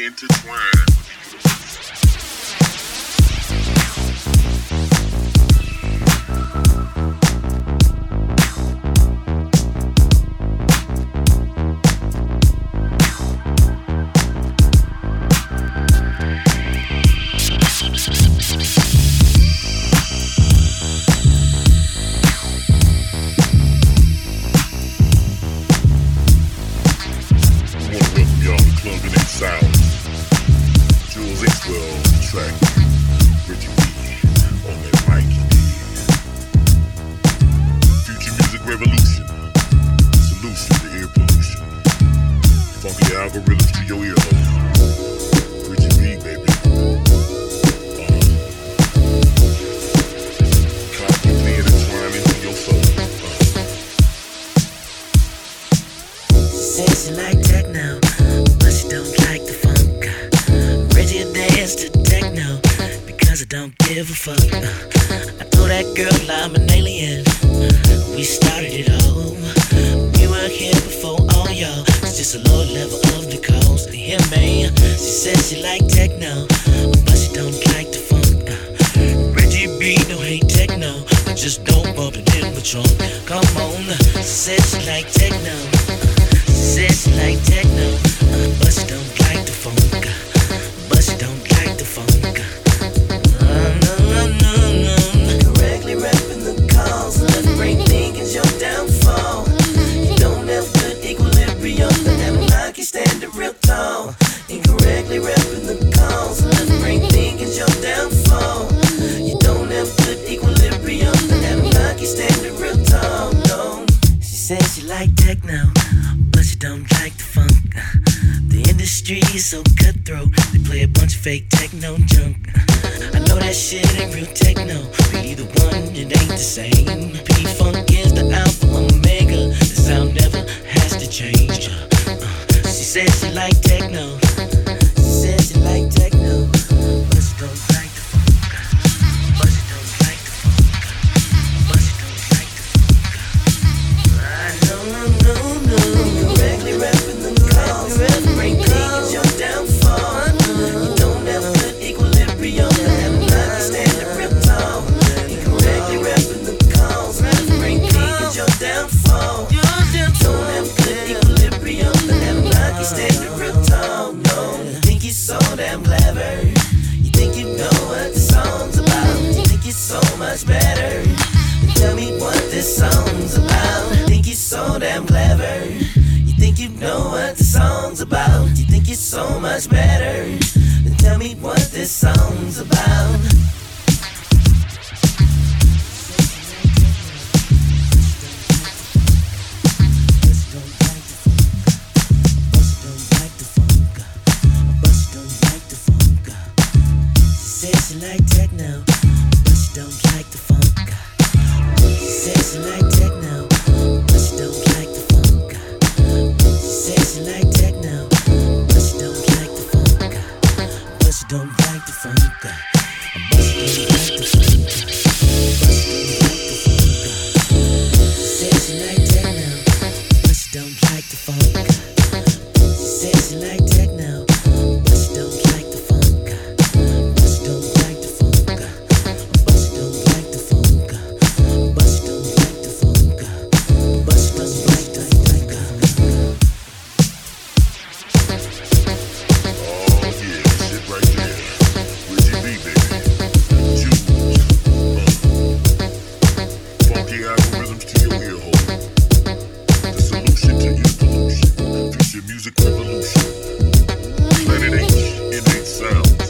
intertwined with the algorithms to your ear hole. Richie B, baby. Constantly intertwined into your soul. Say she like techno, but she don't like the funk. Reggie dance to techno because I don't give a fuck. I told that girl I'm an alien. We started it all. We were here before all y'all. It's just a lower level of the coast. You hear me? She said she like techno, but she don't like the funk. Reggie B don't hate techno, but just don't bump it in the trunk. Come on, she said she like techno. She said she like techno, but she don't like the funk. But she don't like the funk. No. Correctly rapping the calls, left brain thinkin's your downfall. You don't have good equilibrium, but that knock you standing real tall. Incorrectly rapping the calls, left brain thinkin's your downfall. You don't have good equilibrium, but that knock you standing real tall. No. She says she like techno, but she don't like the funk. The industry is so cutthroat, they play a bunch of fake techno junk. I know that shit ain't real techno, but either one, it ain't the same. P-Funk is the alpha omega, the sound never has to change. She said she like techno. She said she like techno, but she don't like the funk. But she don't like the funk. But she don't like the funk. No. Correctly rapping the calls, brain thinkin's your downfall. You don't have good equilibrium, and not standing real tall. Incorrectly rapping the calls, brain thinkin's your downfall. You don't have good equilibrium, and not standing real tall. No, you think you're so damn clever. You think you know what the song's about. You think you're so much better. Tell me what this song's about. You think you're so damn clever. You think you know what the song's about. You think you're so much better. Then tell me what this song's about. She said she like techno, but she don't like the funk. She said she like techno, but she don't like the funk. She said she like techno, but she don't like the funk. But she don't like the funk. But she don't like the funk. But she don't like the funk. She said she like techno, but she don't like the funk. She said she like techno, but she don't like the funk. But she don't like the funk. But she don't like the funk. But she don't like the funk. But she don't like the funk. Oh yeah, this shit right there. Richie B, baby. Juice. Funky algorithms to your ear hole. The solution to your pollution. Future music revolution. Planet H, innate sound.